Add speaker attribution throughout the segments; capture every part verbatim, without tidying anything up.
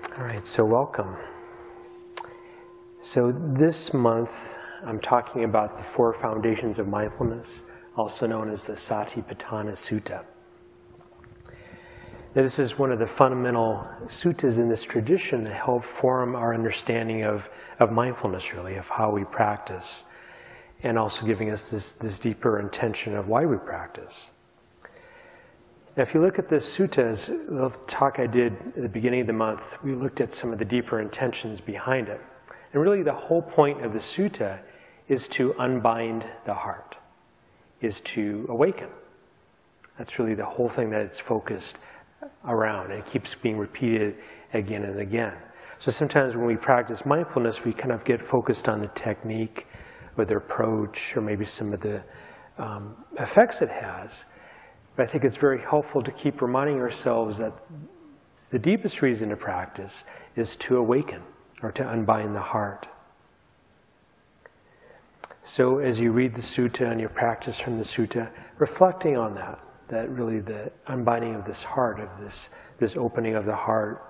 Speaker 1: All right, so welcome. So this month, I'm talking about the four foundations of mindfulness, also known as the Satipatthana Sutta. Now, this is one of the fundamental suttas in this tradition that help form our understanding of, of mindfulness, really, of how we practice, and also giving us this, this deeper intention of why we practice. Now, if you look at this sutta, as the talk I did at the beginning of the month, we looked at some of the deeper intentions behind it. And really the whole point of the sutta is to unbind the heart, is to awaken. That's really the whole thing that it's focused around, and it keeps being repeated again and again. So sometimes when we practice mindfulness, we kind of get focused on the technique or the approach or maybe some of the um, effects it has. But I think it's very helpful to keep reminding ourselves that the deepest reason to practice is to awaken or to unbind the heart. So as you read the sutta and you practice from the sutta, reflecting on that, that really the unbinding of this heart, of this, this opening of the heart.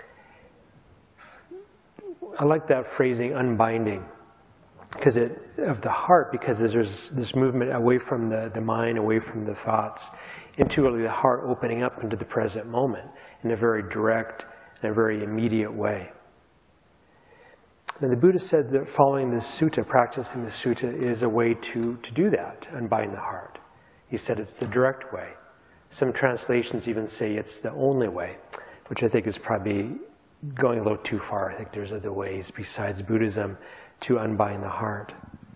Speaker 1: I like that phrasing, unbinding, because it of the heart, because there's this movement away from the, the mind, away from the thoughts, into really the heart opening up into the present moment in a very direct and a very immediate way. And the Buddha said that following this sutta, practicing the sutta, is a way to, to do that, to unbind the heart. He said it's the direct way. Some translations even say it's the only way, which I think is probably going a little too far. I think there's other ways besides Buddhism to unbind the heart.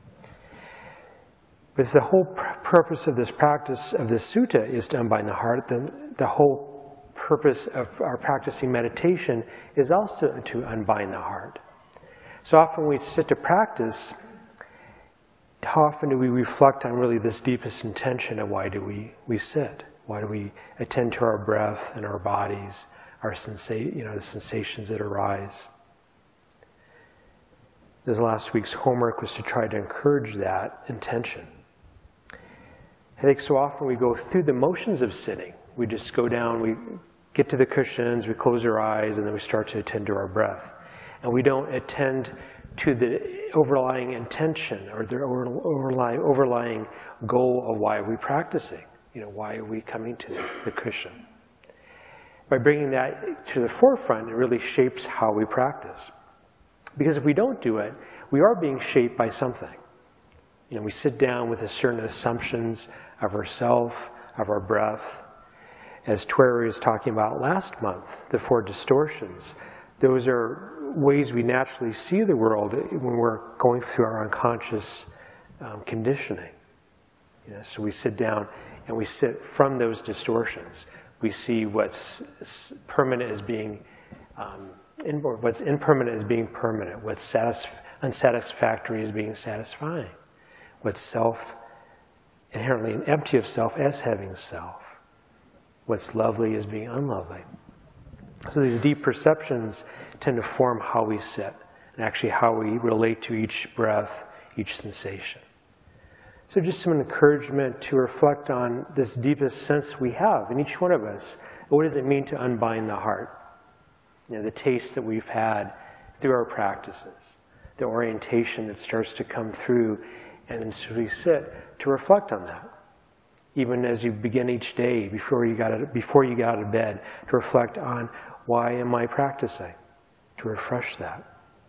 Speaker 1: But if the whole purpose of this practice of this sutta is to unbind the heart, then the whole purpose of our practicing meditation is also to unbind the heart. So often when we sit to practice, how often do we reflect on really this deepest intention of why do we, we sit? Why do we attend to our breath and our bodies, our sensa- you know, the sensations that arise? This last week's homework was to try to encourage that intention. I think so often we go through the motions of sitting. We just go down, we get to the cushions, we close our eyes, and then we start to attend to our breath. And we don't attend to the overlying intention or the overlying, overlying goal of why are we practicing. You know, why are we coming to the cushion? By bringing that to the forefront, it really shapes how we practice. Because if we don't do it, we are being shaped by something. You know, we sit down with a certain assumptions of ourself, of our breath. As Tweri was talking about last month, the four distortions, those are ways we naturally see the world when we're going through our unconscious um, conditioning. You know, so we sit down and we sit from those distortions. We see what's permanent as being, um, in, what's impermanent as being permanent, what's satisf- unsatisfactory as being satisfying, what's self, inherently empty of self as having self, what's lovely as being unlovely. So these deep perceptions tend to form how we sit and actually how we relate to each breath, each sensation. So just some encouragement to reflect on this deepest sense we have in each one of us. What does it mean to unbind the heart? You know, the taste that we've had through our practices, the orientation that starts to come through, and then so we sit to reflect on that. Even as you begin each day, before you got out, before you get out of bed, to reflect on why am I practicing? To refresh that.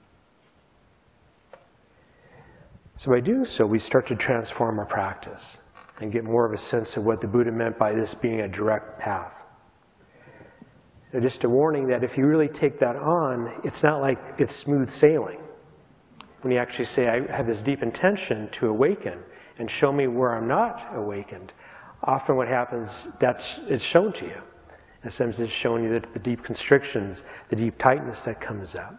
Speaker 1: So by doing so, we start to transform our practice and get more of a sense of what the Buddha meant by this being a direct path. So just a warning that if you really take that on, it's not like it's smooth sailing. When you actually say, I have this deep intention to awaken and show me where I'm not awakened, often what happens, that's it's shown to you. In a sense, it's showing you that the deep constrictions, the deep tightness that comes up.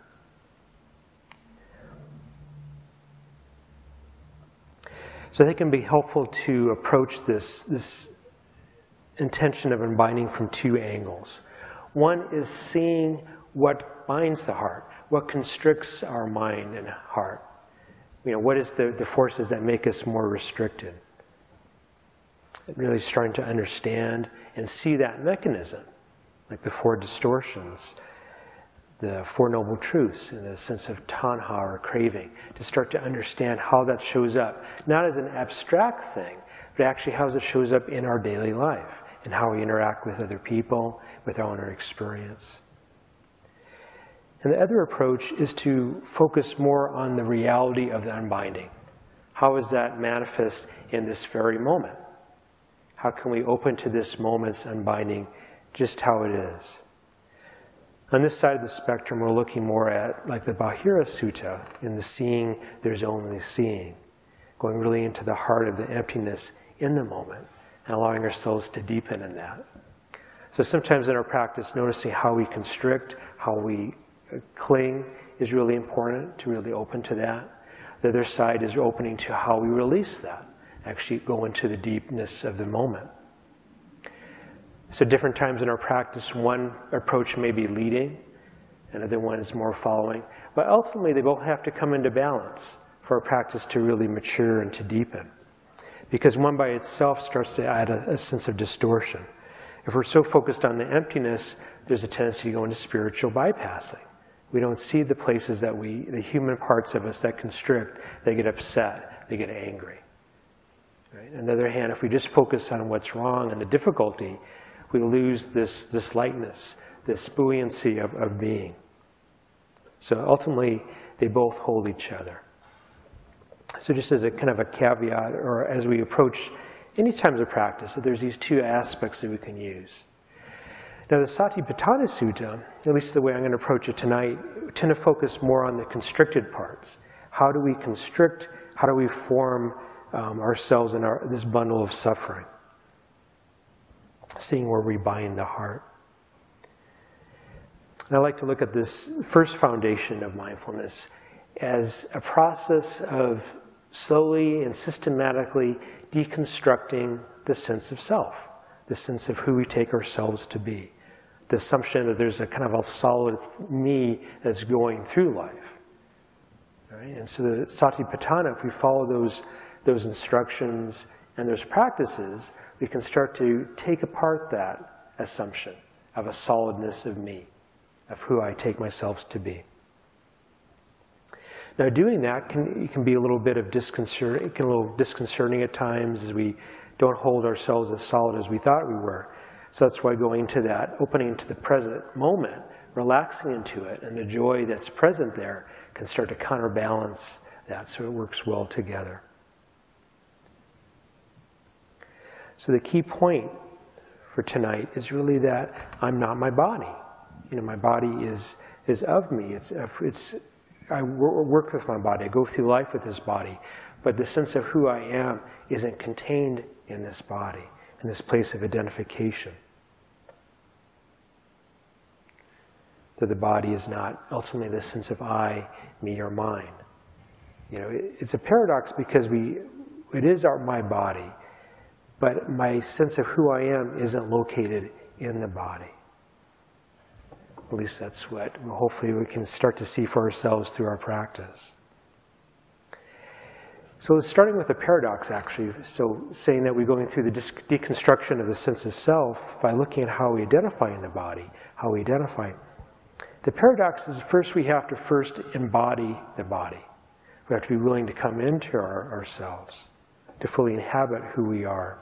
Speaker 1: So they can be helpful to approach this, this intention of unbinding from two angles. One is seeing what binds the heart, what constricts our mind and heart. You know, what is the, the forces that make us more restricted? Really starting to understand and see that mechanism, like the four distortions, the Four Noble Truths and the sense of tanha or craving, to start to understand how that shows up, not as an abstract thing, but actually how it shows up in our daily life and how we interact with other people, with our own experience. And the other approach is to focus more on the reality of the unbinding. How is that manifest in this very moment? How can we open to this moment's unbinding just how it is? On this side of the spectrum, we're looking more at like the Bahira Sutta, in the seeing there's only seeing, going really into the heart of the emptiness in the moment and allowing ourselves to deepen in that. So sometimes in our practice, noticing how we constrict, how we cling is really important, to really open to that. The other side is opening to how we release that, actually go into the deepness of the moment. So different times in our practice, one approach may be leading, another one is more following. But ultimately, they both have to come into balance for our practice to really mature and to deepen. Because one by itself starts to add a, a sense of distortion. If we're so focused on the emptiness, there's a tendency to go into spiritual bypassing. We don't see the places that we, the human parts of us that constrict, they get upset, they get angry. Right? On the other hand, if we just focus on what's wrong and the difficulty, we lose this, this lightness, this buoyancy of, of being. So ultimately, they both hold each other. So just as a kind of a caveat, or as we approach any times of practice, that there's these two aspects that we can use. Now the Satipatthana Sutta, at least the way I'm going to approach it tonight, tend to focus more on the constricted parts. How do we constrict? How do we form um, ourselves in our, this bundle of suffering? Seeing where we bind the heart. And I like to look at this first foundation of mindfulness as a process of slowly and systematically deconstructing the sense of self, the sense of who we take ourselves to be, the assumption that there's a kind of a solid me that's going through life. Right? And so the Satipatthana, if we follow those, those instructions and those practices, we can start to take apart that assumption of a solidness of me, of who I take myself to be. Now doing that can, can be a little bit of disconcerting, it can be a little disconcerting at times as we don't hold ourselves as solid as we thought we were. So that's why going into that, opening into the present moment, relaxing into it, and the joy that's present there can start to counterbalance that so it works well together. So the key point for tonight is really that I'm not my body. You know, my body is, is of me. It's, it's, I work with my body. I go through life with this body. But the sense of who I am isn't contained in this body, in this place of identification. That the body is not ultimately the sense of I, me, or mine. You know, it, it's a paradox because we, it is our, my body, but my sense of who I am isn't located in the body. At least that's what hopefully we can start to see for ourselves through our practice. So starting with a paradox, actually, so saying that we're going through the deconstruction of the sense of self by looking at how we identify in the body, how we identify. The paradox is first we have to first embody the body. We have to be willing to come into our, ourselves, to fully inhabit who we are.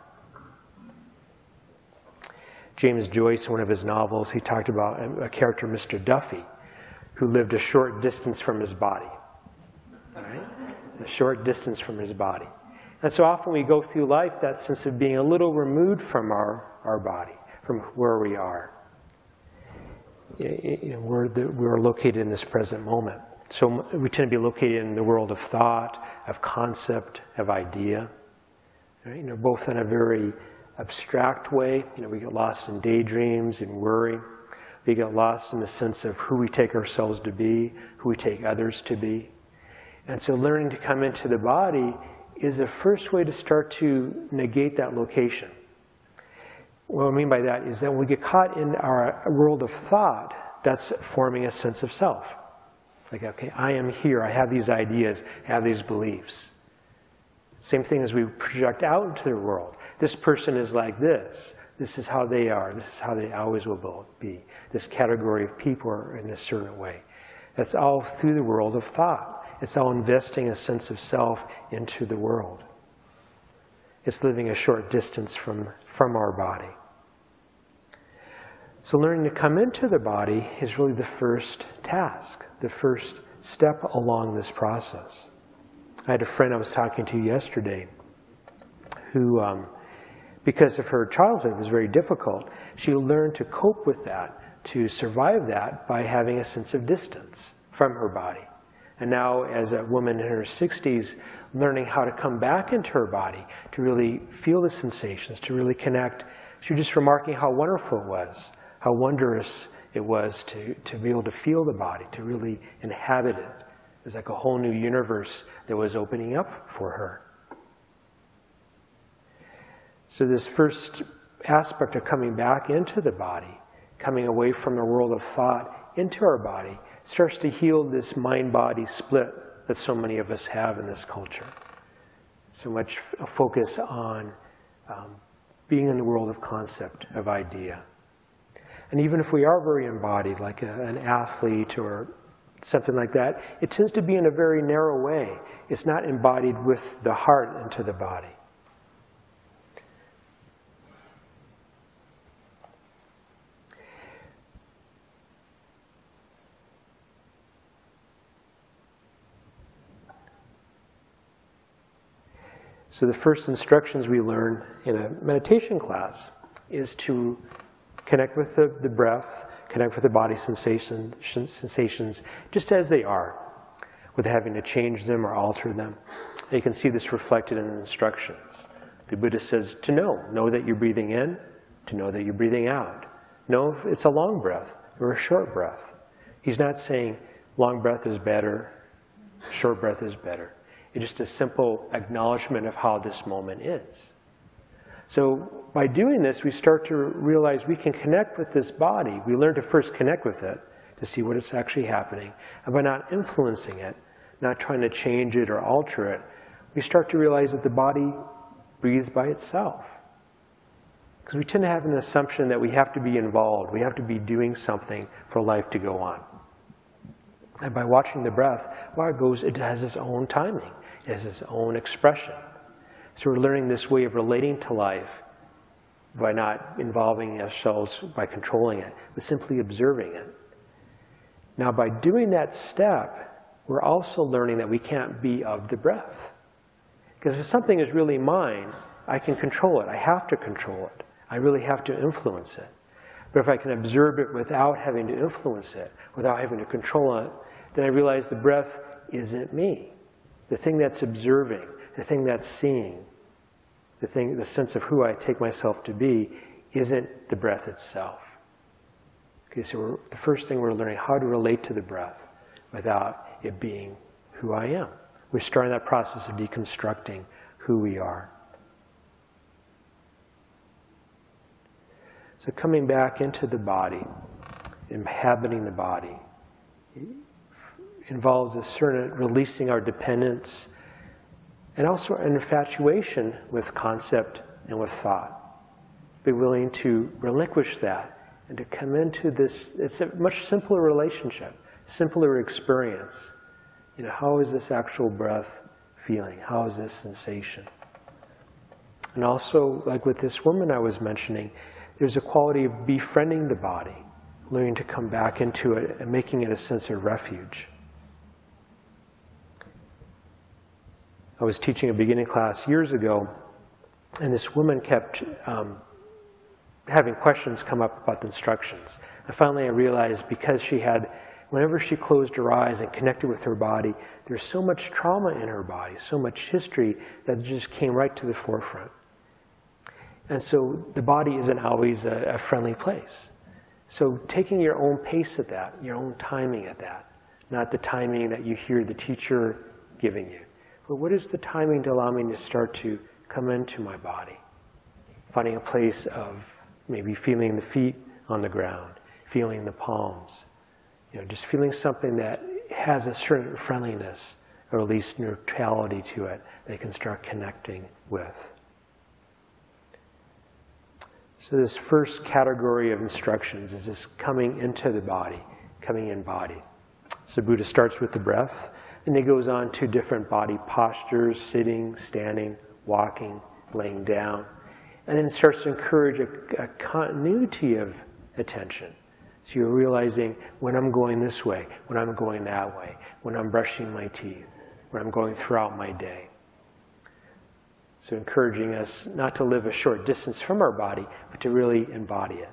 Speaker 1: James Joyce, in one of his novels, he talked about a character, Mister Duffy, who lived a short distance from his body. All right? A short distance from his body. And so often we go through life that sense of being a little removed from our, our body, from where we are. You know, we're, the, we're located in this present moment. So we tend to be located in the world of thought, of concept, of idea. Right? You know, both in a very abstract way. You know, we get lost in daydreams and worry. We get lost in the sense of who we take ourselves to be, who we take others to be. And so learning to come into the body is a first way to start to negate that location. What I mean by that is that when we get caught in our world of thought, that's forming a sense of self. Like, okay, I am here, I have these ideas, I have these beliefs. Same thing as we project out into the world. This person is like this, This is how they are. This is how they always will be. This category of people are in a certain way. That's all through the world of thought. It's all investing a sense of self into the world. It's living a short distance from, from our body. So learning to come into the body is really the first task, the first step along this process. I had a friend I was talking to yesterday who, um, because of her childhood, was very difficult. She learned to cope with that, to survive that by having a sense of distance from her body. And now, as a woman in her sixties, learning how to come back into her body, to really feel the sensations, to really connect. She was just remarking how wonderful it was, how wondrous it was to, to be able to feel the body, to really inhabit it. It was like a whole new universe that was opening up for her. So this first aspect of coming back into the body, coming away from the world of thought into our body, starts to heal this mind-body split that so many of us have in this culture. So much a focus on um, being in the world of concept, of idea. And even if we are very embodied, like a, an athlete or something like that, it tends to be in a very narrow way. It's not embodied with the heart into the body. So the first instructions we learn in a meditation class is to connect with the, the breath, connect with the body sensation, sensations just as they are, without having to change them or alter them. And you can see this reflected in the instructions. The Buddha says to know, know that you're breathing in, to know that you're breathing out. Know if it's a long breath or a short breath. He's not saying long breath is better, short breath is better. It's just a simple acknowledgement of how this moment is. So by doing this, we start to realize we can connect with this body. We learn to first connect with it to see what is actually happening. And by not influencing it, not trying to change it or alter it, we start to realize that the body breathes by itself. Because we tend to have an assumption that we have to be involved, we have to be doing something for life to go on. And by watching the breath, well, it goes, it has its own timing, it has its own expression. So we're learning this way of relating to life by not involving ourselves, by controlling it, but simply observing it. Now, by doing that step, we're also learning that we can't be of the breath. Because if something is really mine, I can control it. I have to control it. I really have to influence it. But if I can observe it without having to influence it, without having to control it, then I realize the breath isn't me. The thing that's observing, the thing that's seeing, the thing, the sense of who I take myself to be, isn't the breath itself. Okay, so we're, the first thing we're learning how to relate to the breath without it being who I am. We're starting that process of deconstructing who we are. So coming back into the body, inhabiting the body, involves a certain releasing our dependence and also an infatuation with concept and with thought. Be willing to relinquish that and to come into this, it's a much simpler relationship, simpler experience. You know, how is this actual breath feeling? How is this sensation? And also, like with this woman I was mentioning, there's a quality of befriending the body, learning to come back into it and making it a sense of refuge. I was teaching a beginning class years ago, and this woman kept um, having questions come up about the instructions. And finally I realized because she had, whenever she closed her eyes and connected with her body, there's so much trauma in her body, so much history that just came right to the forefront. And so the body isn't always a, a friendly place. So taking your own pace at that, your own timing at that, not the timing that you hear the teacher giving you. But what is the timing to allow me to start to come into my body? Finding a place of maybe feeling the feet on the ground, feeling the palms, you know, just feeling something that has a certain friendliness, or at least neutrality to it, that you can start connecting with. So this first category of instructions is this coming into the body, coming embodied. So Buddha starts with the breath, and he goes on to different body postures, sitting, standing, walking, laying down, and then starts to encourage a, a continuity of attention. So you're realizing when I'm going this way, when I'm going that way, when I'm brushing my teeth, when I'm going throughout my day. So encouraging us not to live a short distance from our body, but to really embody it.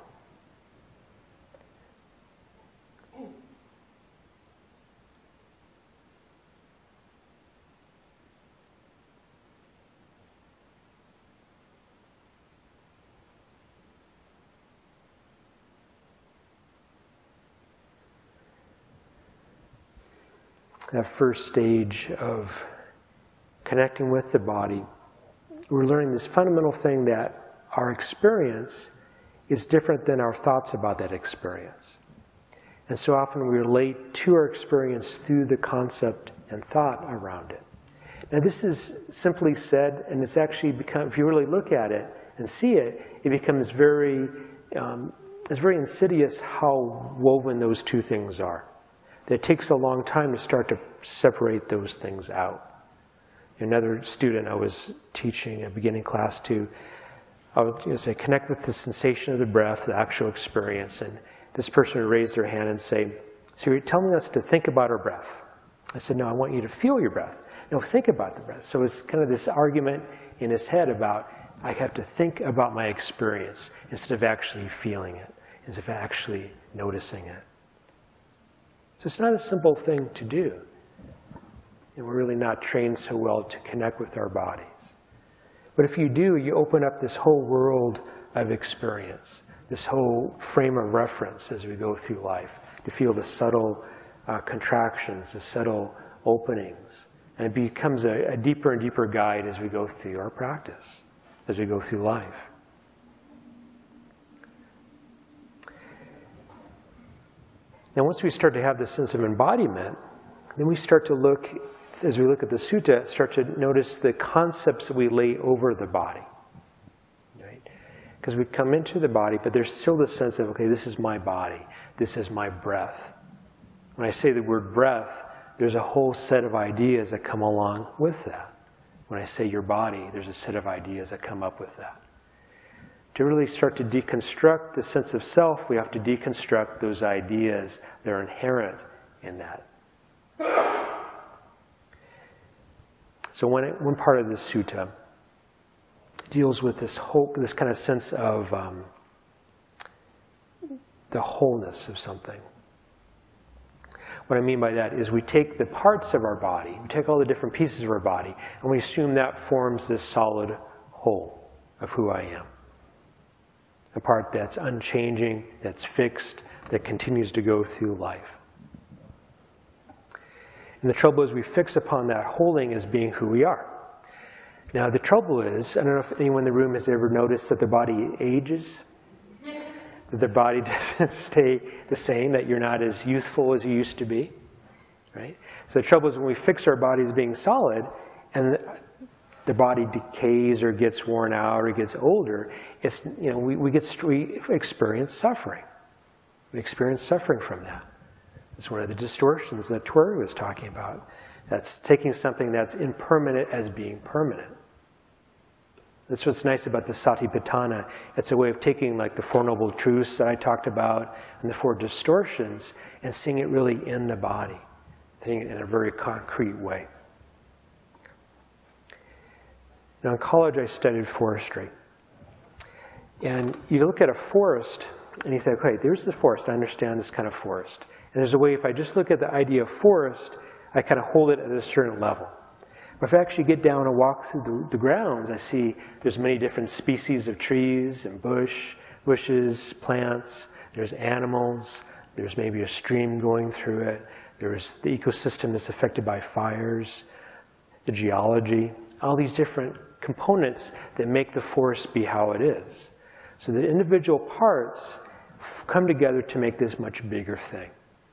Speaker 1: That first stage of connecting with the body, we're learning this fundamental thing that our experience is different than our thoughts about that experience. And so often we relate to our experience through the concept and thought around it. Now this is simply said, and it's actually become, if you really look at it and see it, it becomes very, um, it's very insidious how woven those two things are. That it takes a long time to start to separate those things out. Another student I was teaching a beginning class to, I would you know, say, connect with the sensation of the breath, the actual experience, and this person would raise their hand and say, so you're telling us to think about our breath. I said, no, I want you to feel your breath. No, think about the breath. So it's kind of this argument in his head about, I have to think about my experience instead of actually feeling it, instead of actually noticing it. So it's not a simple thing to do. And we're really not trained so well to connect with our bodies. But if you do, you open up this whole world of experience, this whole frame of reference as we go through life, to feel the subtle uh, contractions, the subtle openings. And it becomes a, a deeper and deeper guide as we go through our practice, as we go through life. Now once we start to have this sense of embodiment, then we start to look, as we look at the sutta, start to notice the concepts that we lay over the body. Right? Because we come into the body, but there's still the sense of, okay, this is my body, this is my breath. When I say the word breath, there's a whole set of ideas that come along with that. When I say your body, there's a set of ideas that come up with that. To really start to deconstruct the sense of self, we have to deconstruct those ideas that are inherent in that. So one, one part of this sutta deals with this whole, this kind of sense of um, the wholeness of something. What I mean by that is we take the parts of our body, we take all the different pieces of our body, and we assume that forms this solid whole of who I am. A part that's unchanging, that's fixed, that continues to go through life. And the trouble is we fix upon that holding as being who we are. Now the trouble is, I don't know if anyone in the room has ever noticed that the body ages, that the body doesn't stay the same, that you're not as youthful as you used to be, right? So the trouble is when we fix our bodies being solid and the body decays or gets worn out or gets older, it's, you know, we, we, get, we experience suffering. We experience suffering from that. It's one of the distortions that Tuori was talking about. That's taking something that's impermanent as being permanent. That's what's nice about the Satipatthana. It's a way of taking like the Four Noble Truths that I talked about and the four distortions and seeing it really in the body, seeing it in a very concrete way. Now in college I studied forestry. And you look at a forest and you think, okay, there's the forest, I understand this kind of forest. And there's a way, if I just look at the idea of forest, I kind of hold it at a certain level. But if I actually get down and walk through the, the grounds, I see there's many different species of trees and bush, bushes, plants, there's animals, there's maybe a stream going through it, there's the ecosystem that's affected by fires, the geology, all these different components that make the forest be how it is. So the individual parts come together to make this much bigger thing.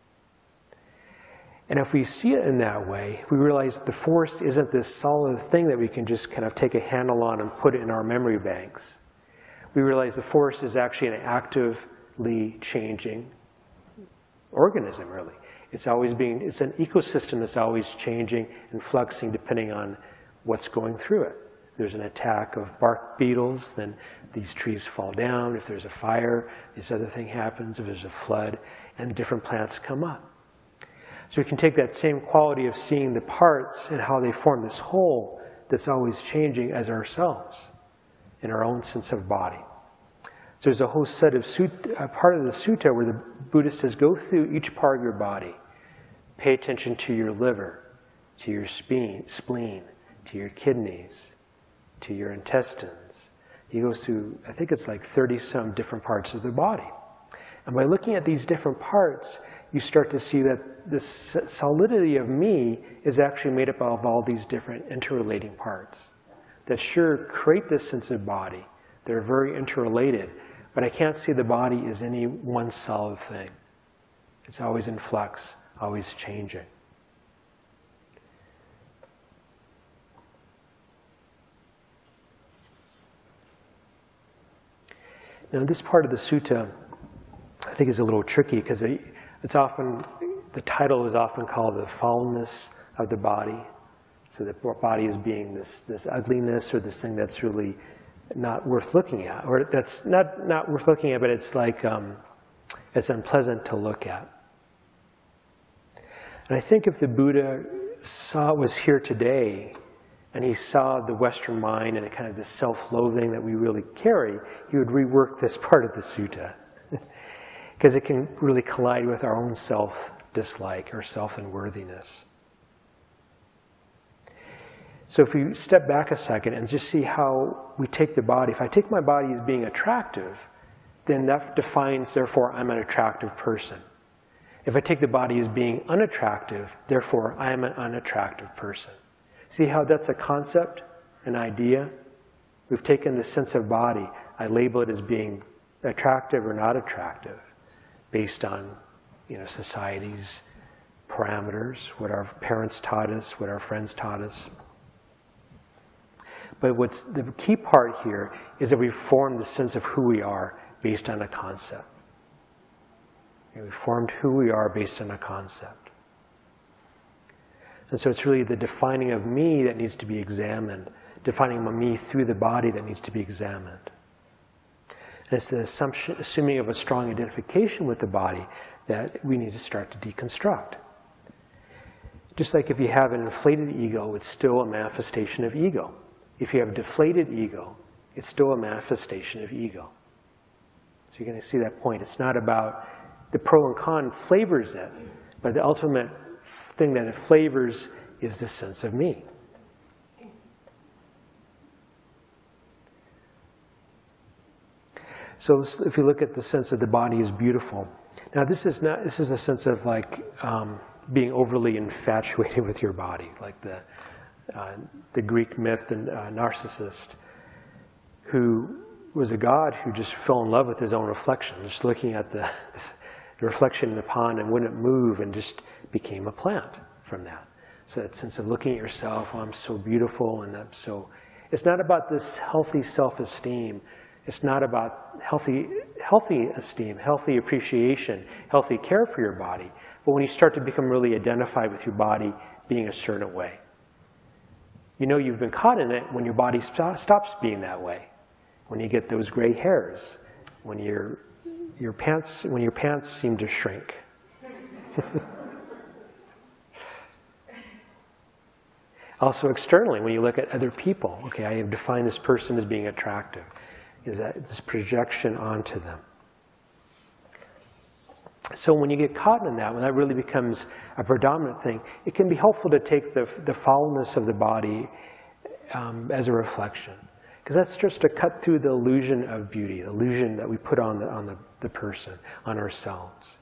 Speaker 1: And if we see it in that way, we realize the forest isn't this solid thing that we can just kind of take a handle on and put it in our memory banks. we realize the forest is actually an actively changing organism, really. It's always being, it's an ecosystem that's always changing and fluxing depending on what's going through it. There's an attack of bark beetles, then these trees fall down. If there's a fire, this other thing happens. If there's a flood, and different plants come up. So we can take that same quality of seeing the parts and how they form this whole that's always changing as ourselves in our own sense of body. So there's a whole set of sutta, a part of the sutta where the Buddha says, go through each part of your body. Pay attention to your liver, to your spleen, spleen, to your kidneys, to your intestines. He goes through, I think it's like thirty some different parts of the body. And by looking at these different parts, you start to see that the solidity of me is actually made up of all these different interrelating parts that sure create this sense of body. They're very interrelated, but I can't see the body as any one solid thing. It's always in flux, always changing. Now, this part of the sutta, I think, is a little tricky because it's often, the title is often called the foulness of the body. So the body is being this, this ugliness or this thing that's really not worth looking at, or that's not, not worth looking at, but it's like, um, it's unpleasant to look at. And I think if the Buddha saw, was here today, and he saw the Western mind and kind of the self-loathing that we really carry, he would rework this part of the sutta. Because it can really collide with our own self-dislike or self-unworthiness. So if we step back a second and just see how we take the body, if I take my body as being attractive, then that defines, therefore, I'm an attractive person. If I take the body as being unattractive, therefore, I am an unattractive person. See how that's a concept, an idea? We've taken the sense of body. I label it as being attractive or not attractive based on, you know, society's parameters, what our parents taught us, what our friends taught us. But what's the key part here is that we form the sense of who we are based on a concept. We formed who we are based on a concept. And so it's really the defining of me that needs to be examined, defining my me through the body that needs to be examined. And it's the assumption, assuming of a strong identification with the body that we need to start to deconstruct. Just like if you have an inflated ego, it's still a manifestation of ego. If you have a deflated ego, it's still a manifestation of ego. So you're going to see that point. It's not about the pro and con flavors it, but the ultimate thing that it flavors is the sense of me. So if you look at the sense of the body is beautiful. Now this is not, this is a sense of like um, being overly infatuated with your body, like the, uh, the Greek myth, the uh, Narcissus, who was a god who just fell in love with his own reflection, just looking at the, the reflection in the pond and wouldn't move and just became a plant from that. So that sense of looking at yourself, oh, I'm so beautiful and I'm so, it's not about this healthy self-esteem. It's not about healthy, healthy esteem, healthy appreciation, healthy care for your body. But when you start to become really identified with your body being a certain way, you know you've been caught in it when your body st- stops being that way. When you get those gray hairs, when your, your pants, when your pants seem to shrink. Also externally, when you look at other people, okay, I have defined this person as being attractive. Is that this projection onto them. So when you get caught in that, when that really becomes a predominant thing, it can be helpful to take the, the foulness of the body um, as a reflection. Because that's just to cut through the illusion of beauty, the illusion that we put on the, on the, the person, on ourselves.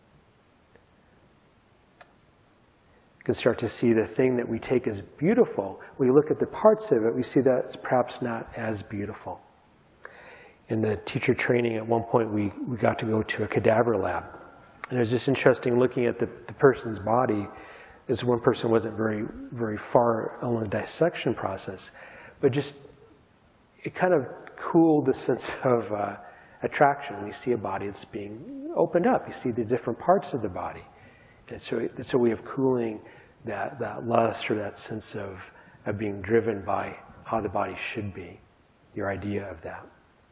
Speaker 1: You can start to see the thing that we take as beautiful. When we look at the parts of it, we see that it's perhaps not as beautiful. In the teacher training, at one point, we, we got to go to a cadaver lab. And it was just interesting looking at the, the person's body. This one person wasn't very, very far along the dissection process. But just, it kind of cool the sense of uh, attraction when you see a body that's being opened up. You see the different parts of the body. And so it's a way of cooling that, that lust or that sense of, of being driven by how the body should be, your idea of that.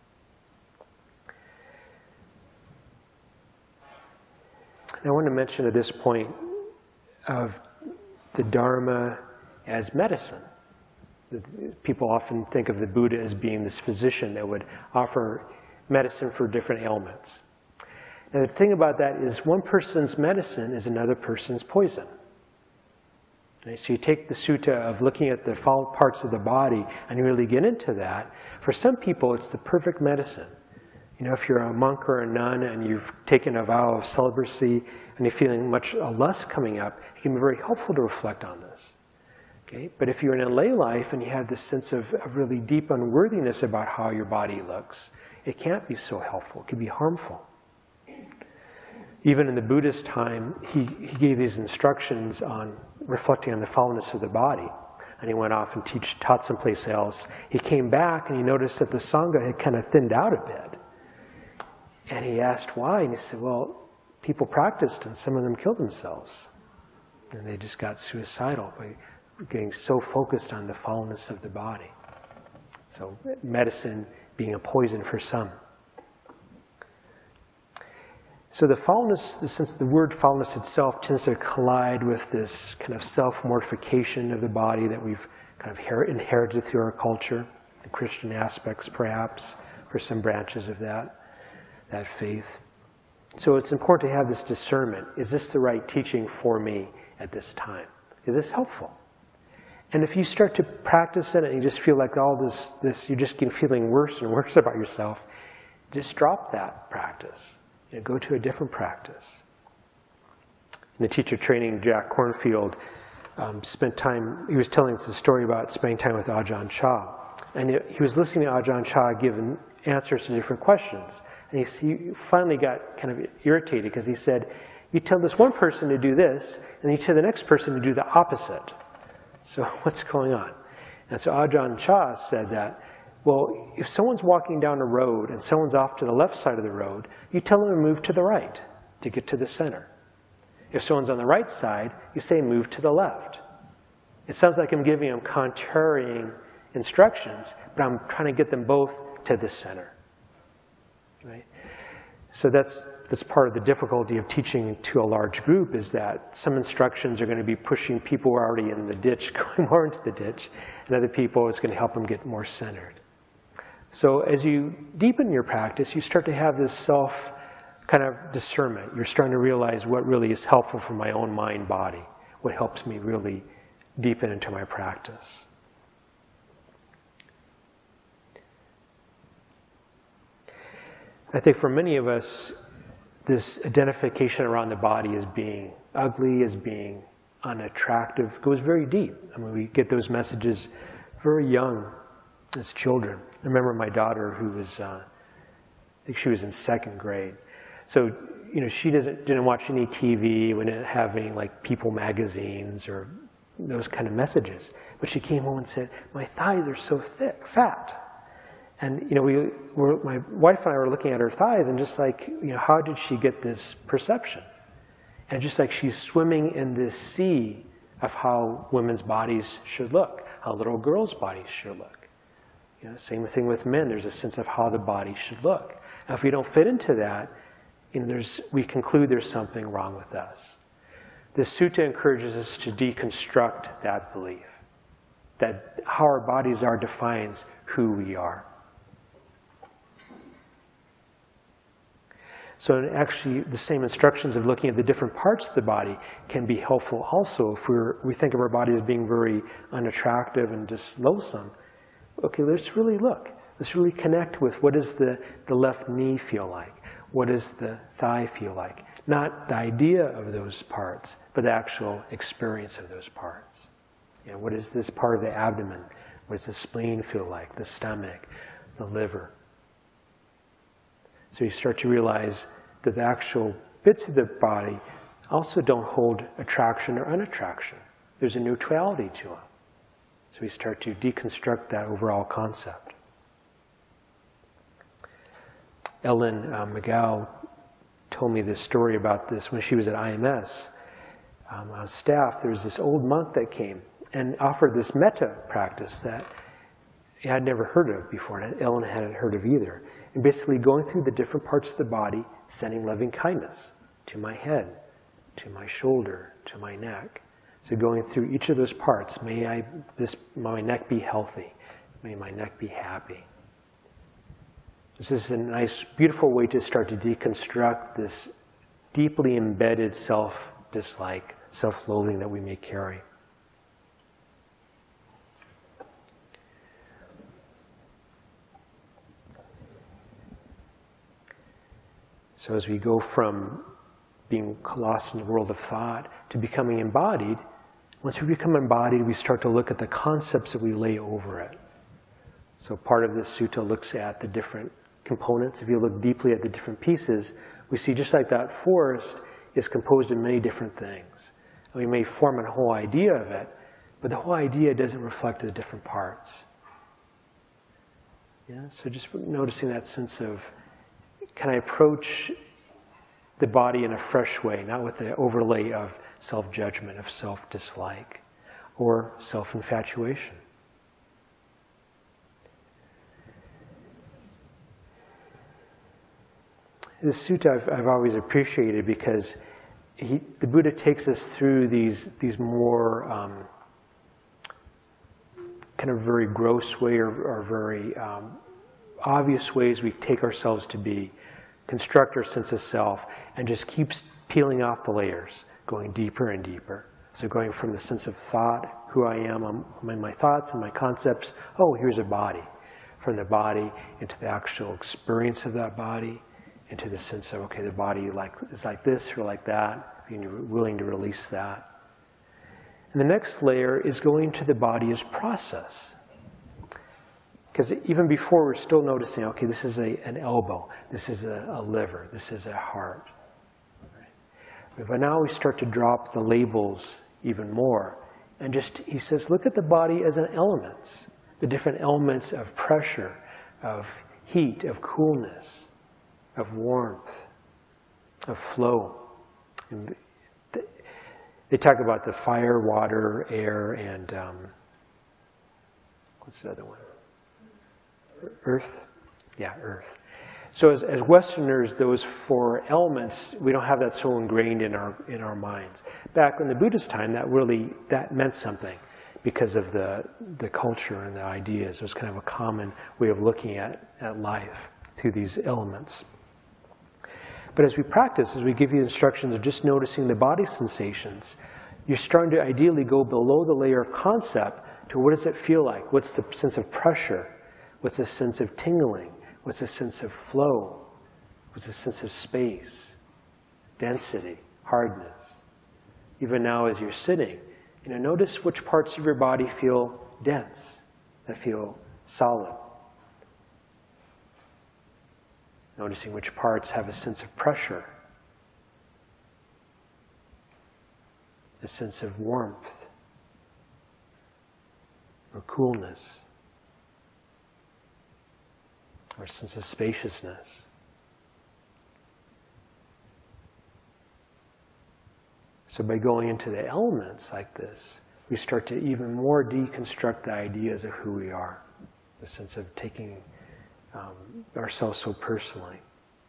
Speaker 1: I want to mention at this point of the Dharma as medicine. People often think of the Buddha as being this physician that would offer medicine for different ailments. And the thing about that is one person's medicine is another person's poison. Okay, so you take the sutta of looking at the foul parts of the body and you really get into that. For some people, it's the perfect medicine. You know, if you're a monk or a nun and you've taken a vow of celibacy and you're feeling much a lust coming up, it can be very helpful to reflect on this. Okay? But if you're in a lay life and you have this sense of, of really deep unworthiness about how your body looks, it can't be so helpful. It can be harmful. Even in the Buddhist time, he, he gave these instructions on reflecting on the foulness of the body. And he went off and teach, taught someplace else. He came back and he noticed that the Sangha had kind of thinned out a bit. And he asked why, and he said, well, people practiced and some of them killed themselves. And they just got suicidal by getting so focused on the foulness of the body. So medicine being a poison for some. So the foulness, since the word foulness itself tends to collide with this kind of self-mortification of the body that we've kind of inherited through our culture, the Christian aspects perhaps, for some branches of that, that faith. So it's important to have this discernment. Is this the right teaching for me at this time? Is this helpful? And if you start to practice it and you just feel like all this, this you're just feeling worse and worse about yourself, just drop that practice. You know, go to a different practice. In the teacher training, Jack Kornfield um, spent time, he was telling us a story about spending time with Ajahn Chah. And it, he was listening to Ajahn Chah give answers to different questions. And he, he finally got kind of irritated because he said, you tell this one person to do this, and you tell the next person to do the opposite. So what's going on? And so Ajahn Chah said that, well, if someone's walking down a road and someone's off to the left side of the road, you tell them to move to the right to get to the center. If someone's on the right side, you say move to the left. It sounds like I'm giving them contrarian instructions, but I'm trying to get them both to the center. Right? So that's, that's part of the difficulty of teaching to a large group, is that some instructions are going to be pushing people who are already in the ditch, going more into the ditch, and other people it's going to help them get more centered. So as you deepen your practice, you start to have this self kind of discernment. You're starting to realize what really is helpful for my own mind, body, what helps me really deepen into my practice. I think for many of us, this identification around the body as being ugly, as being unattractive, goes very deep. I mean, we get those messages very young as children. I remember my daughter who was, uh, I think she was in second grade. So, you know, she doesn't, didn't watch any T V, we didn't have any like People magazines or those kind of messages. But she came home and said, my thighs are so thick, fat. And, you know, we were, my wife and I were looking at her thighs and just like, you know, how did she get this perception? And just like she's swimming in this sea of how women's bodies should look, how little girls' bodies should look. You know, same thing with men. There's a sense of how the body should look. Now, if we don't fit into that, you know, there's, we conclude there's something wrong with us. This sutta encourages us to deconstruct that belief, that how our bodies are defines who we are. So actually, the same instructions of looking at the different parts of the body can be helpful also if we're, we think of our body as being very unattractive and just loathsome. Okay, let's really look. Let's really connect with what does the, the left knee feel like? What does the thigh feel like? Not the idea of those parts, but the actual experience of those parts. You know, what is this part of the abdomen? What does the spleen feel like? The stomach, the liver. So you start to realize that the actual bits of the body also don't hold attraction or unattraction. There's a neutrality to them. So we start to deconstruct that overall concept. Ellen uh, McGow told me this story about this when she was at I M S. Um, on staff, there was this old monk that came and offered this metta practice that I had never heard of before, and Ellen hadn't heard of either. And basically going through the different parts of the body, sending loving kindness to my head, to my shoulder, to my neck. So going through each of those parts, may I, this, my neck be healthy, may my neck be happy. This is a nice, beautiful way to start to deconstruct this deeply embedded self-dislike, self-loathing that we may carry. So as we go from being lost in the world of thought to becoming embodied, once we become embodied, we start to look at the concepts that we lay over it. So part of this sutta looks at the different components. If you look deeply at the different pieces, we see just like that forest is composed of many different things. And we may form a whole idea of it, but the whole idea doesn't reflect the different parts. Yeah? So just noticing that sense of, can I approach the body in a fresh way, not with the overlay of self-judgment, of self-dislike, or self-infatuation. This sutta I've, I've always appreciated because he, the Buddha takes us through these, these more um, kind of very gross way or, or very um, obvious ways we take ourselves to be, construct our sense of self, and just keeps peeling off the layers, going deeper and deeper. So going from the sense of thought, who I am, I'm, my thoughts and my concepts, oh, here's a body. From the body into the actual experience of that body, into the sense of, okay, the body like, is like this or like that, being willing to release that. And the next layer is going to the body as process. Because even before, we're still noticing, okay, this is a, an elbow, this is a, a liver, this is a heart. Right? But now we start to drop the labels even more. And just, he says, look at the body as an elements, the different elements of pressure, of heat, of coolness, of warmth, of flow. And they talk about the fire, water, air, and um, what's the other one? Earth? Yeah, earth. So as, as Westerners, those four elements, we don't have that so ingrained in our, in our minds. Back in the Buddha's time, that really, that meant something because of the, the culture and the ideas. It was kind of a common way of looking at, at life through these elements. But as we practice, as we give you instructions of just noticing the body sensations, you're starting to ideally go below the layer of concept to what does it feel like? What's the sense of pressure? What's the sense of tingling? What's the sense of flow? What's the sense of space, density, hardness? Even now as you're sitting, you know, notice which parts of your body feel dense, that feel solid. Noticing which parts have a sense of pressure, a sense of warmth or coolness, or a sense of spaciousness. So by going into the elements like this, we start to even more deconstruct the ideas of who we are, the sense of taking um, ourselves so personally.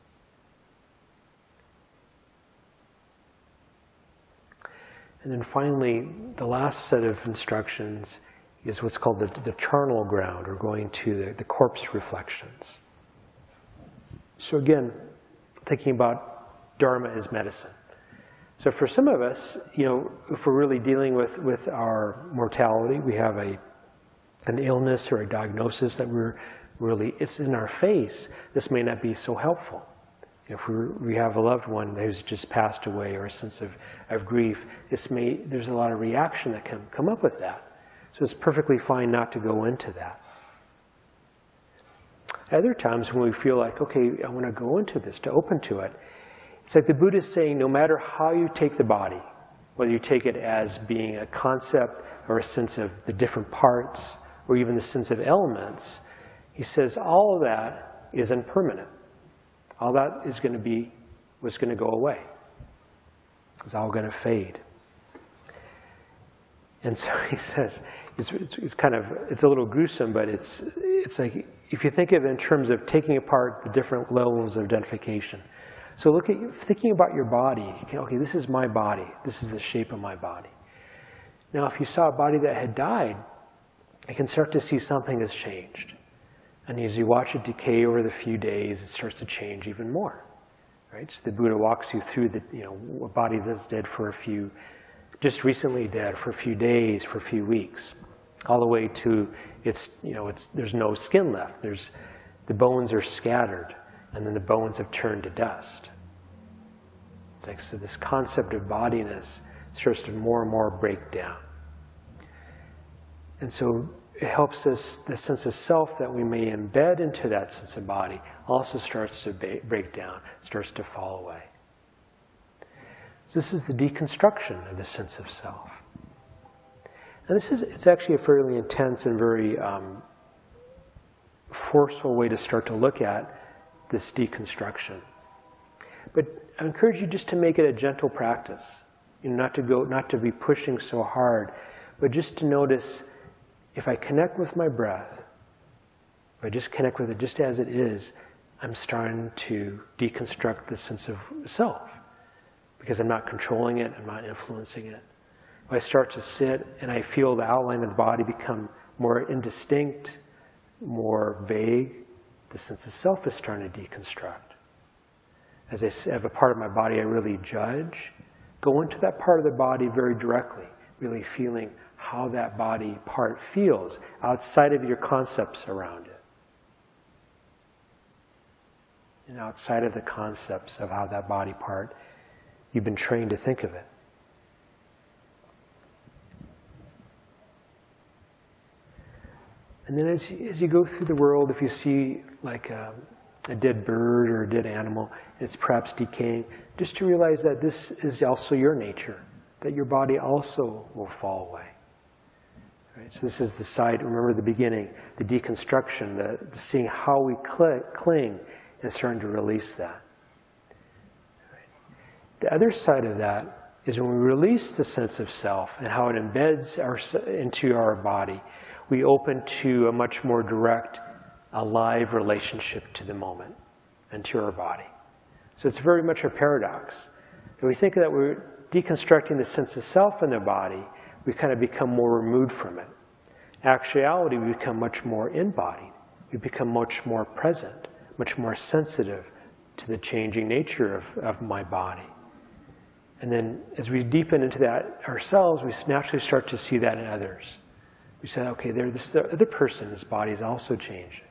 Speaker 1: And then finally, the last set of instructions is what's called the, the charnel ground, or going to the, the corpse reflections. So again, thinking about Dharma as medicine. So for some of us, you know, if we're really dealing with, with our mortality, we have a, an illness or a diagnosis that we're really, it's in our face, this may not be so helpful. If we're, we have a loved one who's just passed away, or a sense of, of grief, this may, there's a lot of reaction that can come up with that. So it's perfectly fine not to go into that. Other times when we feel like, okay, I want to go into this, to open to it, it's like the Buddha is saying, no matter how you take the body, whether you take it as being a concept or a sense of the different parts, or even the sense of elements, he says all of that is impermanent. All that is going to be, was going to go away. It's all going to fade. And so he says, it's, it's kind of, it's a little gruesome, but it's, it's like, if you think of it in terms of taking apart the different levels of identification. So look at, thinking about your body, okay, this is my body. This is the shape of my body. Now, if you saw a body that had died, you can start to see something has changed. And as you watch it decay over the few days, it starts to change even more. Right? So the Buddha walks you through the, you know, a body that's dead for a few, just recently dead for a few days, for a few weeks, all the way to it's, you know, it's, there's no skin left. There's, the bones are scattered, and then the bones have turned to dust. It's like, so this concept of bodiness starts to more and more break down. And so it helps us, the sense of self that we may embed into that sense of body also starts to break down, starts to fall away. So this is the deconstruction of the sense of self. And this is, it's actually a fairly intense and very um, forceful way to start to look at this deconstruction. But I encourage you just to make it a gentle practice. You know, not to go, not to be pushing so hard, but just to notice, if I connect with my breath, if I just connect with it just as it is, I'm starting to deconstruct the sense of self. Because I'm not controlling it, I'm not influencing it. If I start to sit and I feel the outline of the body become more indistinct, more vague, the sense of self is starting to deconstruct. As I have a part of my body I really judge, go into that part of the body very directly, really feeling how that body part feels outside of your concepts around it. And outside of the concepts of how that body part, you've been trained to think of it. And then as you, as you go through the world, if you see like a, a dead bird or a dead animal, it's perhaps decaying, just to realize that this is also your nature, that your body also will fall away. Right? So this is the side, remember the beginning, the deconstruction, the, the seeing how we cl- cling and starting to release that. Right? The other side of that is when we release the sense of self and how it embeds our, into our body, we open to a much more direct, alive relationship to the moment and to our body. So it's very much a paradox. If we think that we're deconstructing the sense of self in the body, we kind of become more removed from it. In actuality, we become much more embodied. We become much more present, much more sensitive to the changing nature of, of my body. And then as we deepen into that ourselves, we naturally start to see that in others. We say, okay, there, this other person's body is also changing.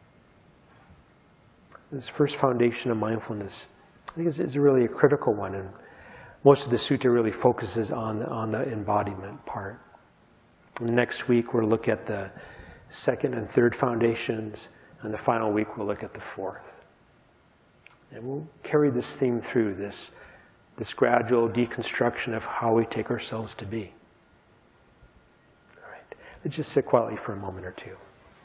Speaker 1: This first foundation of mindfulness, I think, is, is really a critical one, and most of the sutta really focuses on the, on the embodiment part. And next week we'll look at the second and third foundations, and the final week we'll look at the fourth. And we'll carry this theme through, this, this gradual deconstruction of how we take ourselves to be. All right, let's just sit quietly for a moment or two.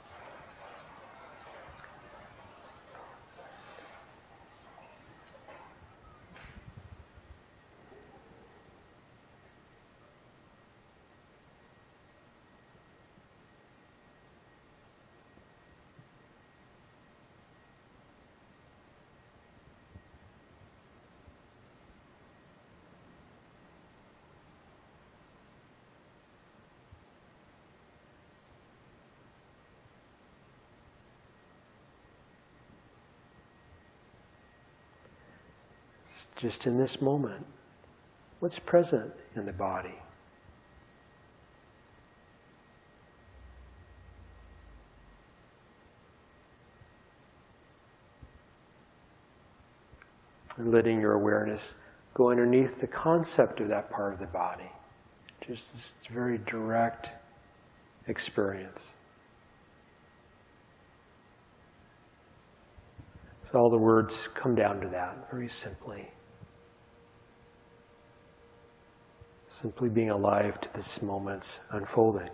Speaker 1: Just in this moment, what's present in the body? And letting your awareness go underneath the concept of that part of the body. Just this very direct experience. So all the words come down to that, very simply. Simply being alive to this moment's unfolding.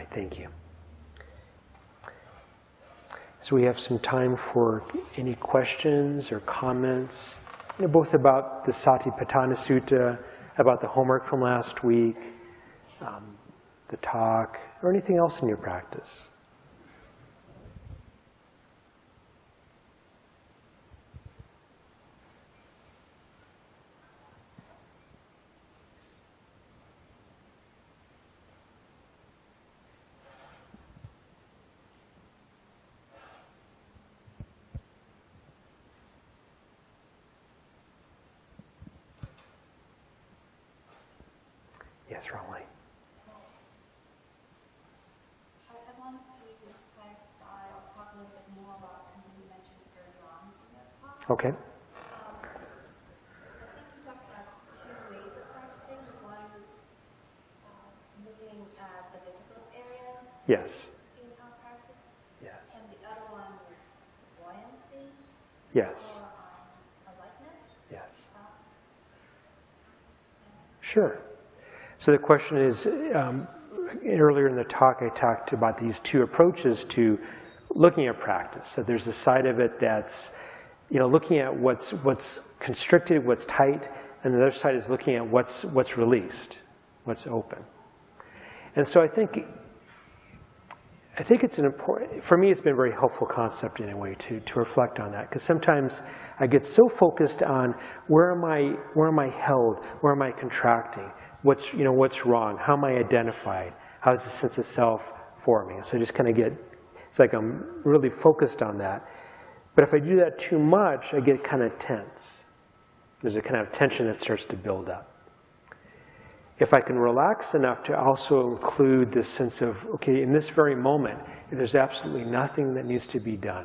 Speaker 1: right, thank you. So we have some time for any questions or comments, you know, both about the Satipatthana Sutta, about the homework from last week, um, the talk, or anything else in your practice. Yes, Romley.
Speaker 2: I wanted to clarify or talk a little bit more about something you mentioned early on in your talk.
Speaker 1: Okay.
Speaker 2: Um, I think you talked about two ways of practicing. One is uh, looking at the difficult areas
Speaker 1: Yes.
Speaker 2: in our practice.
Speaker 1: Yes.
Speaker 2: And the other one is buoyancy.
Speaker 1: Yes.
Speaker 2: Or um, alightness.
Speaker 1: Yes.
Speaker 2: Uh,
Speaker 1: Sure. So the question is, um, earlier in the talk I talked about these two approaches to looking at practice. So there's a side of it that's, you know, looking at what's what's constricted, what's tight, and the other side is looking at what's what's released, what's open. And so I think I think it's an important, for me it's been a very helpful concept in a way to, to reflect on that, because sometimes I get so focused on where am I, where am I held, where am I contracting, what's, you know, what's wrong, how am I identified, how's the sense of self forming. So I just kind of get, it's like I'm really focused on that. But if I do that too much, I get kind of tense. There's a kind of tension that starts to build up. If I can relax enough to also include this sense of, okay, in this very moment, if there's absolutely nothing that needs to be done,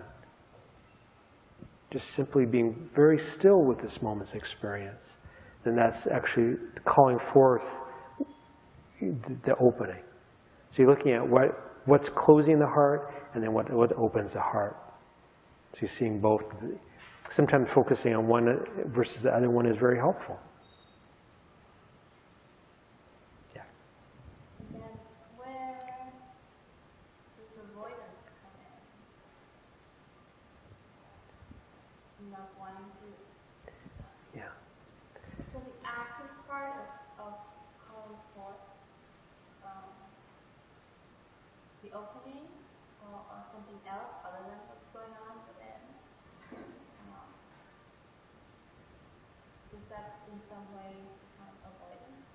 Speaker 1: just simply being very still with this moment's experience, then that's actually calling forth the, the opening. So you're looking at what, what's closing the heart and then what, what opens the heart. So you're seeing both. Sometimes focusing on one versus the other one is very helpful.
Speaker 2: Not wanting to.
Speaker 1: Yeah.
Speaker 2: So the active part of, of calling forth um, the opening or, or something else other than what's going on within, um, does that in some ways become avoidance?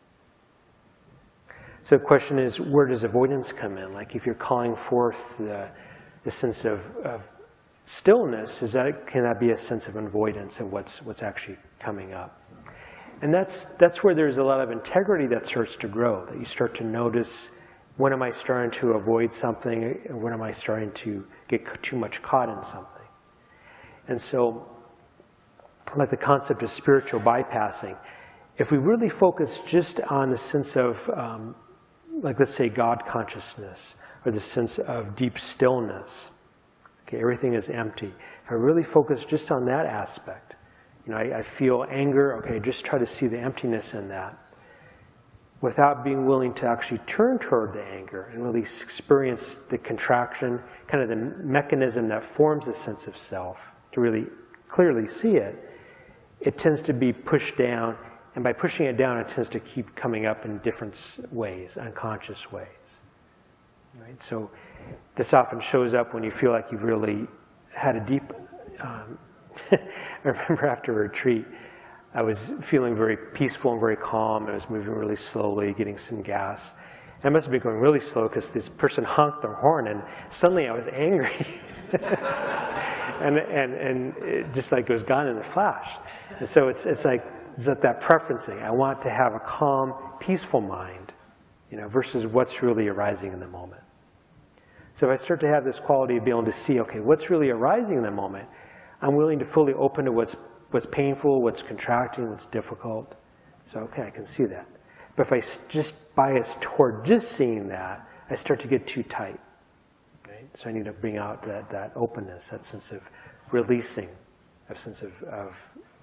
Speaker 1: So the question is, where does avoidance come in? Like if you're calling forth the, the sense of, of stillness, is that, can that be a sense of avoidance of what's, what's actually coming up? And that's, that's where there's a lot of integrity that starts to grow, that you start to notice, when am I starting to avoid something, and when am I starting to get too much caught in something? And so, like the concept of spiritual bypassing, if we really focus just on the sense of, um, like let's say God consciousness, or the sense of deep stillness, okay, everything is empty. If I really focus just on that aspect, you know, I, I feel anger, okay, just try to see the emptiness in that, without being willing to actually turn toward the anger and really experience the contraction, kind of the mechanism that forms the sense of self, to really clearly see it, it tends to be pushed down, and by pushing it down, it tends to keep coming up in different ways, unconscious ways. Right? So this often shows up when you feel like you've really had a deep, um, I remember after a retreat, I was feeling very peaceful and very calm. I was moving really slowly, getting some gas. And I must have been going really slow because this person honked their horn, and suddenly I was angry. and, and, and it just like was gone in a flash. And so it's, it's like, it's that, that preferencing. I want to have a calm, peaceful mind, you know, versus what's really arising in the moment. So if I start to have this quality of being able to see, okay, what's really arising in the moment, I'm willing to fully open to what's, what's painful, what's contracting, what's difficult. So, okay, I can see that. But if I just bias toward just seeing that, I start to get too tight. Right? So I need to bring out that, that openness, that sense of releasing, that sense of, of,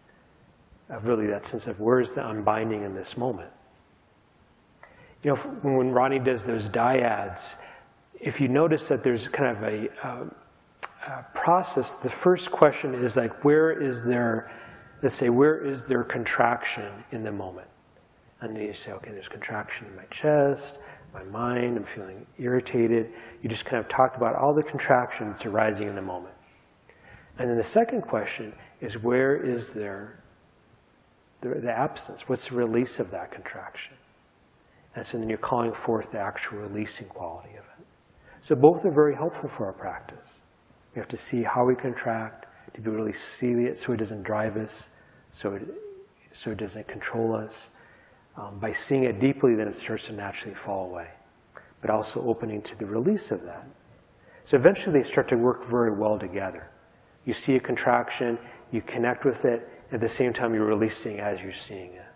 Speaker 1: of really that sense of where's the unbinding in this moment. You know, when Ronnie does those dyads, if you notice that there's kind of a, um, a process, the first question is like, where is there, let's say, where is there contraction in the moment? And then you say, okay, there's contraction in my chest, my mind, I'm feeling irritated. You just kind of talked about all the contractions arising in the moment. And then the second question is, where is there the, the absence? What's the release of that contraction? And so then you're calling forth the actual releasing quality of it. So both are very helpful for our practice. We have to see how we contract, to be really see it so it doesn't drive us, so it, so it doesn't control us. Um, by seeing it deeply, then it starts to naturally fall away. But also opening to the release of that. So eventually they start to work very well together. You see a contraction, you connect with it, at the same time you're releasing as you're seeing it.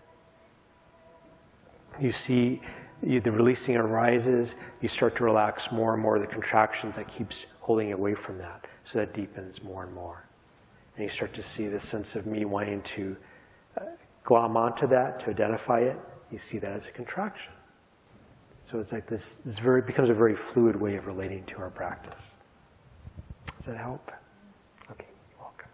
Speaker 1: You see you, the releasing arises, you start to relax more and more of the contractions that keeps holding you away from that. So that deepens more and more. And you start to see the sense of me wanting to uh, glom onto that, to identify it. You see that as a contraction. So it's like this, this very, becomes a very fluid way of relating to our practice. Does that help? Okay, you're welcome.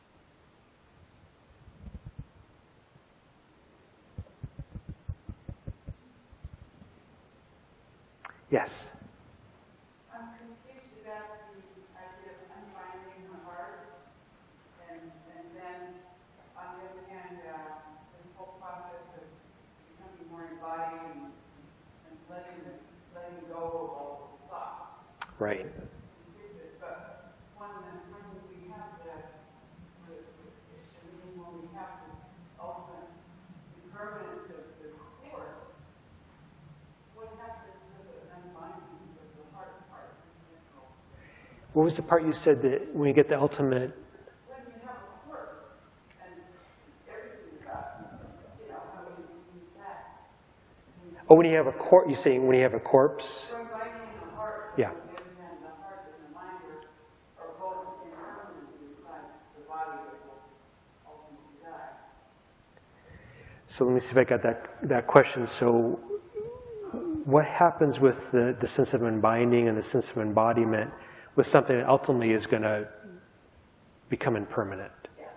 Speaker 1: Yes?
Speaker 3: I'm confused about the idea of unbinding the heart, and, and then, on the other hand, uh, this whole process of becoming more embodied and, and letting, letting go of all the thoughts.
Speaker 1: Right.
Speaker 3: But when, when we have the, the, when we have the ultimate impermanence of the course, what happens to the unbinding of the heart part?
Speaker 1: What was the part you said that when you get the ultimate?
Speaker 3: When you have a course and everything about, you know, how you, you pass.
Speaker 1: Oh, when you have a corpse, you're saying when you have a corpse?
Speaker 3: From binding the heart,
Speaker 1: Yeah.
Speaker 3: and then the heart and the mind are, are both impermanent inside the body that will ultimately die.
Speaker 1: So let me see if I got that, that question. So what happens with the, the sense of unbinding and the sense of embodiment with something that ultimately is going to become impermanent?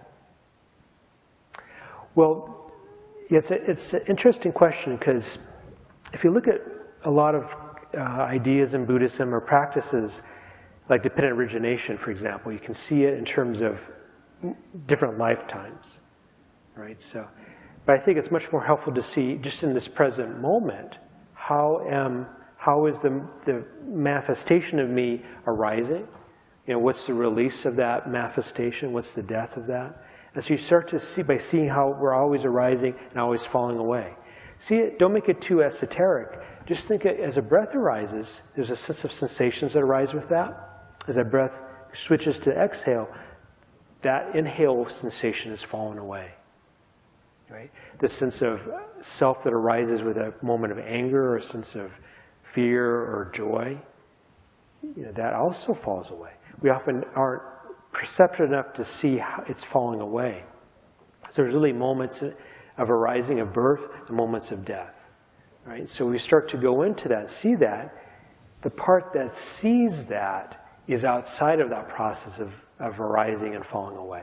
Speaker 1: Well, it's, a, it's an interesting question, because if you look at a lot of uh, ideas in Buddhism or practices, like dependent origination, for example, you can see it in terms of different lifetimes, right? So, but I think it's much more helpful to see just in this present moment, how am how is the the manifestation of me arising? You know, what's the release of that manifestation? What's the death of that? And so you start to see by seeing how we're always arising and always falling away. See it. Don't make it too esoteric. Just think it, as a breath arises, there's a sense of sensations that arise with that. As that breath switches to exhale, that inhale sensation is fallen away. Right? The sense of self that arises with a moment of anger or a sense of fear or joy, you know, that also falls away. We often aren't perceptive enough to see how it's falling away. So there's really moments of arising of birth and moments of death. Right? So we start to go into that, see that. The part that sees that is outside of that process of, of arising and falling away.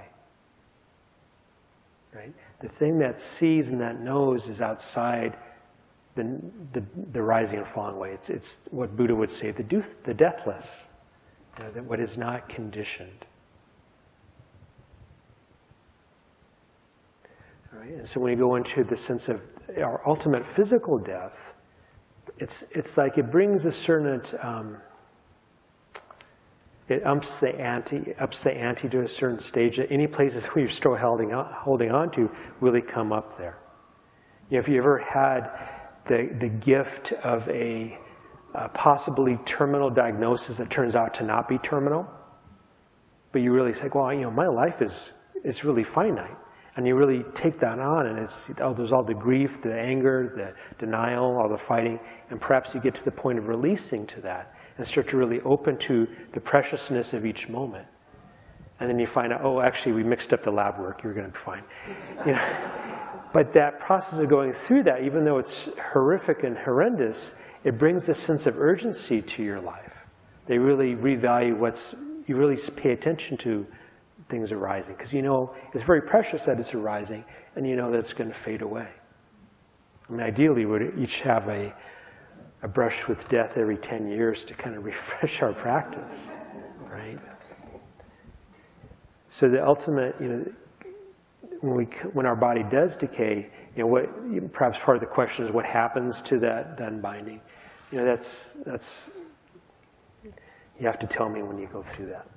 Speaker 1: Right? The thing that sees and that knows is outside the, the, the rising and falling away. It's, it's what Buddha would say, the, dooth, the deathless, you know, that what is not conditioned. All right? And so when you go into the sense of our ultimate physical death, it's, it's like it brings a certain, um, it ups the ante, ups the ante to a certain stage. Any places where you're still holding on, holding on to really come up there. You know, if you ever had the, the gift of a, a possibly terminal diagnosis that turns out to not be terminal, but you really say, well, you know, my life is, is really finite. And you really take that on, and it's, oh, there's all the grief, the anger, the denial, all the fighting, and perhaps you get to the point of releasing to that and start to really open to the preciousness of each moment. And then you find out, oh, actually, we mixed up the lab work. You're going to be fine. You know? But that process of going through that, even though it's horrific and horrendous, it brings a sense of urgency to your life. They really revalue what's, you really pay attention to things arising, because you know it's very precious that it's arising, and you know that it's going to fade away. I mean, ideally, we would each have a, a brush with death every ten years to kind of refresh our practice, right? So the ultimate, you know, when, we, when our body does decay, you know, what, perhaps part of the question is what happens to that, that unbinding. You know, that's, that's, you have to tell me when you go through that.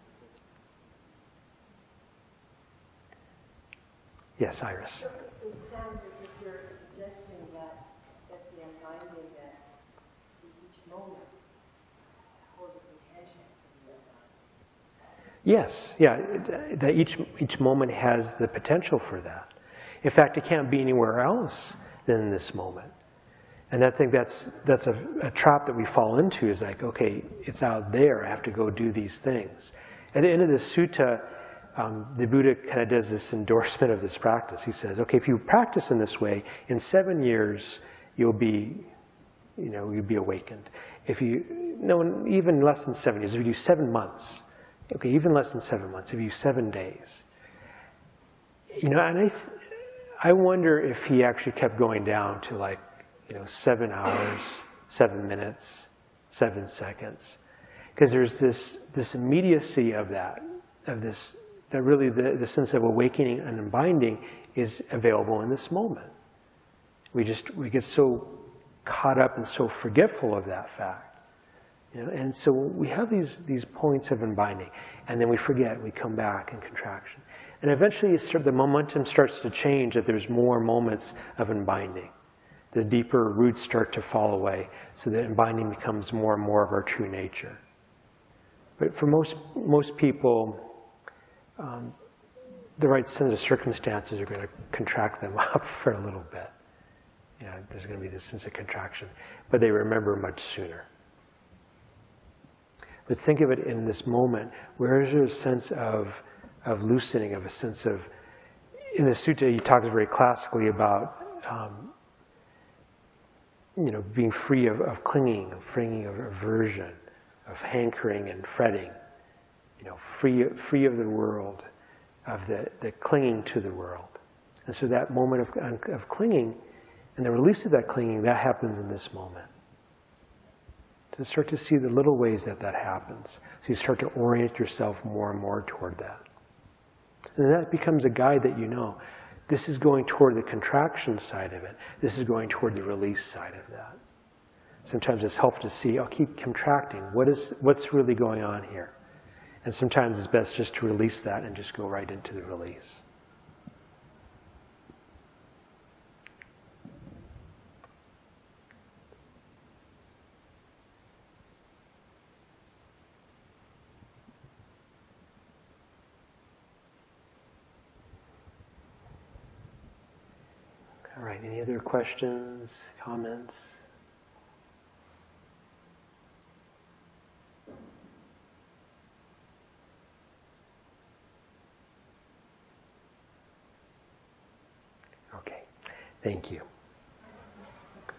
Speaker 1: Yes, Iris.
Speaker 4: It sounds as if you're suggesting that, that the unbinding that each moment holds a potential for the unbinding.
Speaker 1: Yes, yeah, that each, each moment has the potential for that. In fact, it can't be anywhere else than in this moment. And I think that's, that's a, a trap that we fall into, is like, okay, it's out there, I have to go do these things. At the end of the sutta, um, the Buddha kind of does this endorsement of this practice. He says, okay, if you practice in this way, in seven years, you'll be, you know, you'll be awakened. If you, no, even less than seven years, if you do seven months, okay, even less than seven months, if you do seven days. You know, and I, th I wonder if he actually kept going down to like, you know, seven hours, seven minutes, seven seconds. Because there's this, this immediacy of that, of this, that really the, the sense of awakening and unbinding is available in this moment. We just, we get so caught up and so forgetful of that fact. You know, and so we have these, these points of unbinding, and then we forget, we come back in contraction. And eventually you start, the momentum starts to change, that there's more moments of unbinding. The deeper roots start to fall away, so that unbinding becomes more and more of our true nature. But for most, most people, um, the right set of circumstances are going to contract them up for a little bit. You know, there's going to be this sense of contraction, but they remember much sooner. But think of it in this moment, where is there a sense of, of loosening, of a sense of, in the sutta he talks very classically about um, you know, being free of, of clinging, of freeing of aversion, of hankering and fretting, you know, free, free of the world, of the, the clinging to the world. And so that moment of, of clinging, and the release of that clinging, that happens in this moment. To start to see the little ways that that happens. So you start to orient yourself more and more toward that. And that becomes a guide that you know, this is going toward the contraction side of it. This is going toward the release side of that. Sometimes it's helpful to see, I'll keep contracting. What is, what's really going on here? And sometimes it's best just to release that and just go right into the release. All right, any other questions, comments? Okay, thank you.